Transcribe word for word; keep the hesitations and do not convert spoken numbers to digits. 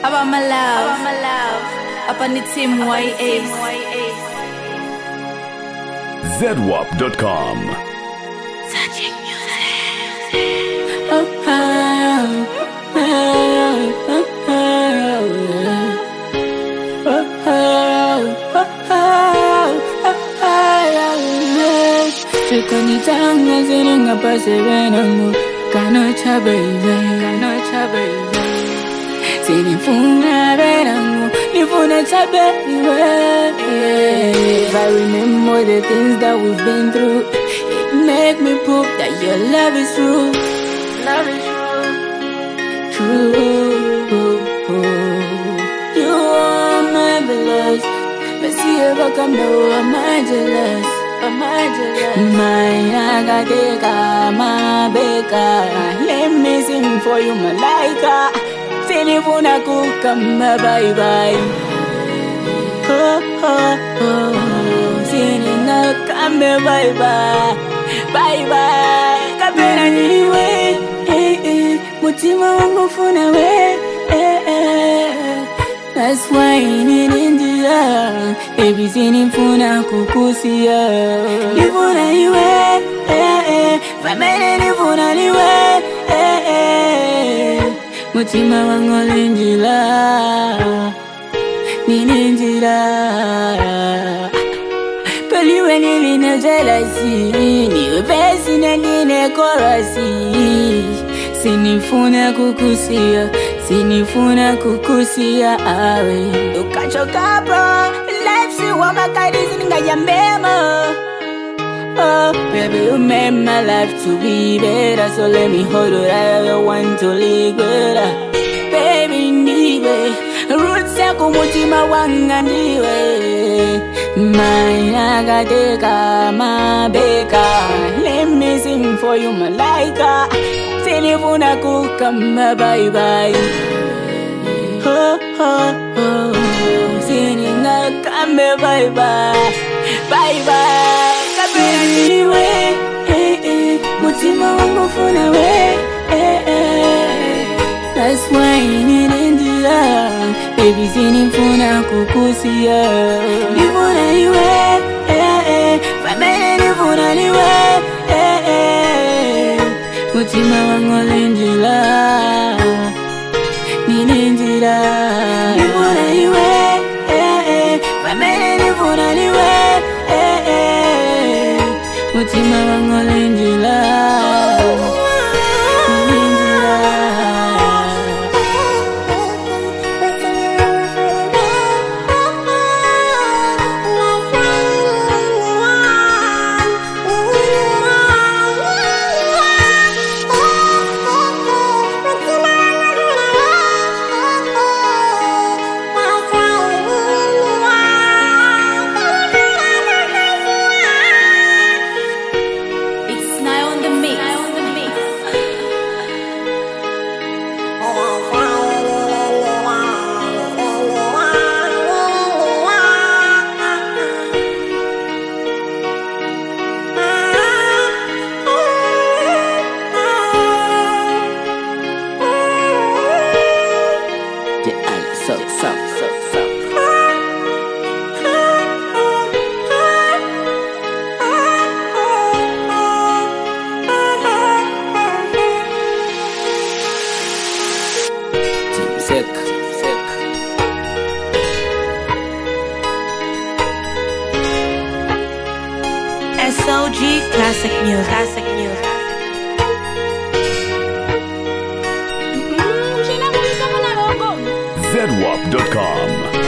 About my love, about my love. Up on the team Y A. zedwap dot com. Touching music. Chikanitanga ziringa pasevenangu kanocha baby, kanocha baby. Sinifuna verangu, nifuna cha baby. If I remember the things that we've been through, it make me prove that your love is true. Love is true, true. You are marvelous, but see if I come know I'm jealous. My agateka, my beka. Let me sing for you, malaika. Sinifuna kukama bye bye. Oh oh oh. Sininga kame bye bye, bye bye. Kapena niwe, eh eh. Mutima wangu funa we, eh eh. That's why ninindira, baby sinifuna kukusia. Nifuna iwe, eh eh. Famene nifuna niwe, eh eh. Mutima wangu linjila, ninindira. Peliwe niline jealousy, niwe pesi na nine korasi. Sinifuna kukusia, sinifuna kukusia awe. Ukachoka bro, life si wamakadizi ninga ya memo. Oh, baby, you made my life to be better, so let me hold it. I want to live better. Baby, niwe roots yako mutima wanga niwe. My agateka, my beka. Let me sing for you, malaika. Sinifuna kukama bye bye. Oh oh oh. Sininga kame bye bye, bye bye. Kapena niwe, eh eh. Mutima wangu funa we, eh eh. That's why ninindira, baby sinifuna kukusia. Nifuna iwe, eh eh. Famene nifuna niwe, eh eh. Mutima wangu linjila, ninindira. Nifuna iwe, eh eh. Famene nifuna niwe, eh eh. Mutima wangu linjila, ninindira. So, so, so, so. Team sick, sick. S O G classic music, classic music. zedwap dot com.